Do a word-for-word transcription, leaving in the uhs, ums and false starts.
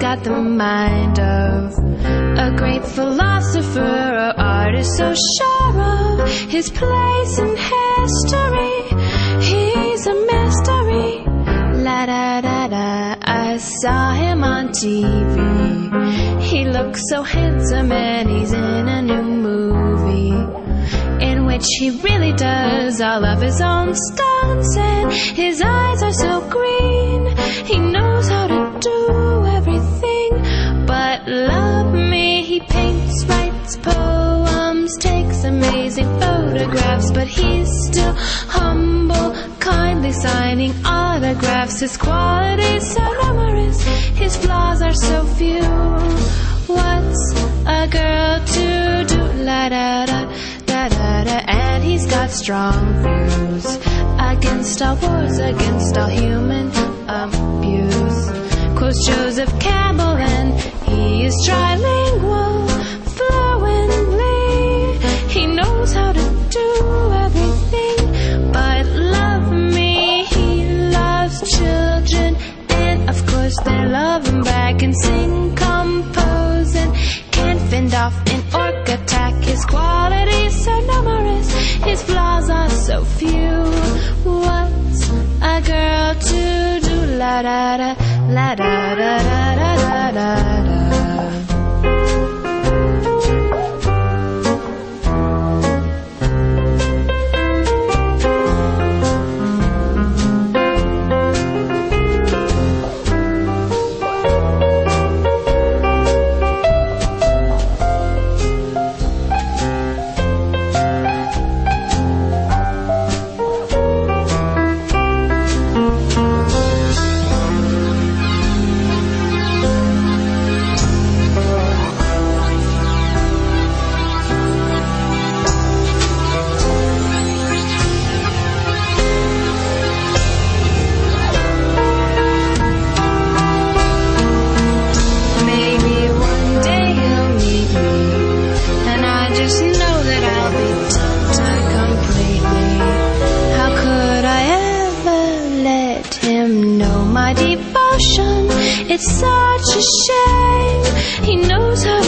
got the mind of a great philosopher or artist, so sure of his place in history. He's a mystery. La da da da. I saw him on T V. He looks so handsome and he's in a new movie in which he really does all of his own stunts, and his eyes are so green. He knows how to do everything but love me. He paints, writes poems, takes amazing photographs, but he's still humble, kindly signing autographs. His qualities so numerous, his flaws are so few. What's a girl to do? La da da da da da. And he's got strong views against all wars, against all human abuse. Quotes Joseph Campbell, and he is trilingual fluently. He knows how to do everything but love me. He loves children, and of course they love him back, and sing, compose, and can't fend off an orc attack. His qualities so numerous, his flaws are so few. What's a girl to do? La da da, la da da da da da da da. It's such a shame. He knows how